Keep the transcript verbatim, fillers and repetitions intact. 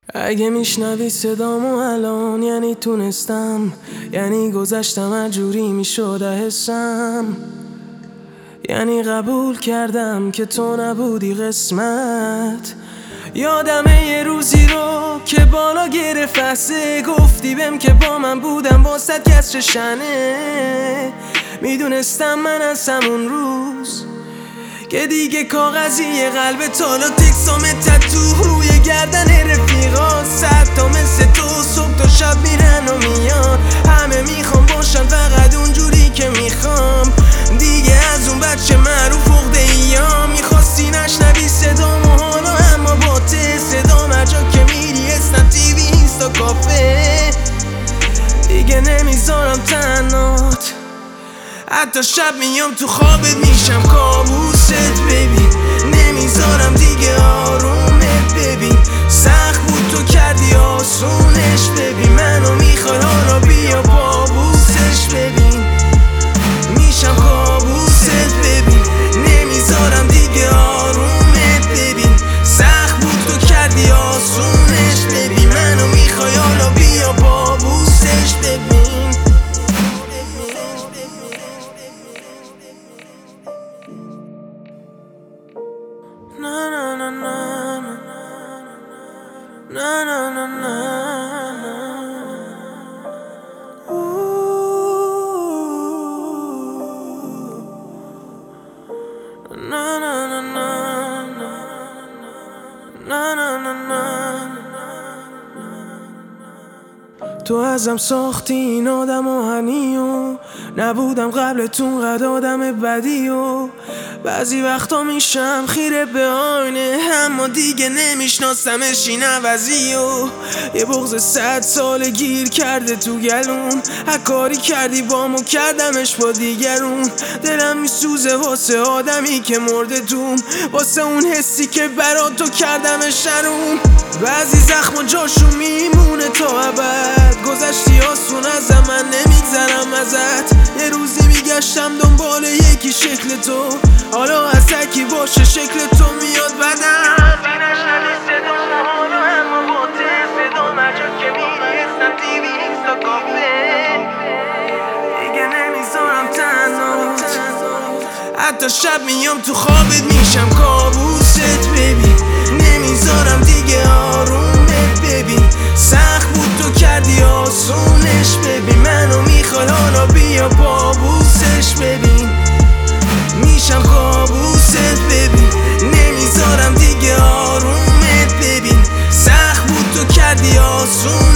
اگه میشنوی صدامو الان یعنی تونستم، یعنی گذشتم اجوری میشده حسم، یعنی قبول کردم که تو نبودی قسمت. یادمه یه روزی رو که بالا گرفت فسه، گفتی بهم که با من بودم واسه کسر شنه. میدونستم من از همون روز که دیگه کاغذی قلب تالا تکسام تتو روی گردن رفیقا، صد تا مثل تو صبح تا شب میرن و میان. همه میخوام باشن فقط اونجوری که میخوام، دیگه از اون بچه معروف عقده ایا. میخواستی نشنوی صدامو حالا اما با ته صدام هر جا که میری اسنپ تیوی اینستا کافه. دیگه نمیذارم تنهات، حتی شب میام تو خوابت میشم کابوست بیبی. نمیذارم دیگه آرومت ببین، سخت بود تو کردی آسونش ببین. منو میخوای حالا بیا بابوسش ببین، میشم کابوست ببین. نمیذارم دیگه آرومت ببین، سخت بود تو کردی آسونش ببین. منو میخوای حالا بیا بابوسش ببین. Na na na na na na na na Ooh. Na na na na na na na na. تو ازم ساختی این آدم آهنی و نبودم قبلتون قد آدم بدی و بعضی وقتا میشم خیره به آینه، اما دیگه نمیشناسمش این عوضی و یه بغض صد سال گیر کرده تو گلوم. هر کاری کردی بامو کردمش با دیگرون. دلم میسوزه واسه آدمی که مرده دوم، واسه اون حسی که برا تو کردمش شروم. بعضی زخم و جاشو میمونه تا ابد، گذشتی آسون از من نمیگذرم ازت. یه روزی میگشتم دنبال یکی شکل تو، حالا از تکی باشه شکل تو میاد بدم. نشنوی صدامو حالا اما با ته صدام هر جا که میری اسنپ تیوی اینستا کافه. دیگه نمیذارم تنهات، حتی شب میام تو خوابت میشم کابوست ببین. نمیذارم دیگه آرومت ببین، سخت بود تو کردی آسونش ببین. منو میخوای حالا بیا بابوسش ببین، میشم کابوست ببین. نمیذارم دیگه آرومت ببین، سخت بود تو کردی آسون